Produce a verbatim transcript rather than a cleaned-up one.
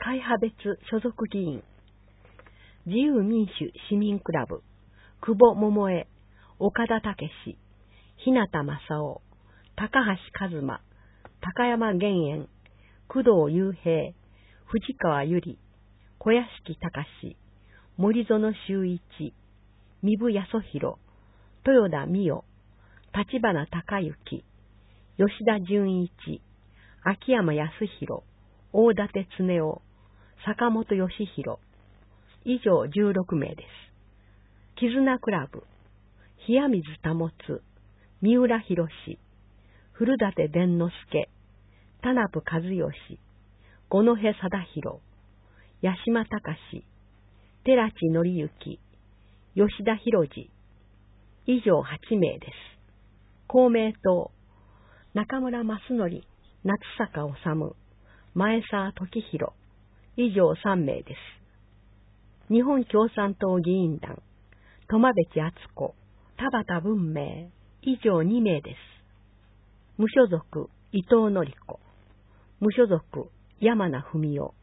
会派別所属議員、自由民主市民クラブ、久保桃江、岡田武史、日向正夫、高橋一馬、高山玄円、工藤雄平、藤川由里、小屋敷隆、森園修一、三部康弘、豊田美代、立花隆之、吉田純一、秋山康弘、大館恒夫、坂本義弘、以上じゅうろくめいです。絆クラブ、冷水保、三浦博、古舘伝之助、田名和義、五戸貞弘、八島隆、寺地則之、吉田博次、以上はちめいです。公明党、中村益則、夏坂治、前沢時弘、以上さんめいです。日本共産党議員団、苫部地敦子、田畑文明、以上にめいです。無所属、伊藤典子、無所属、山名文夫、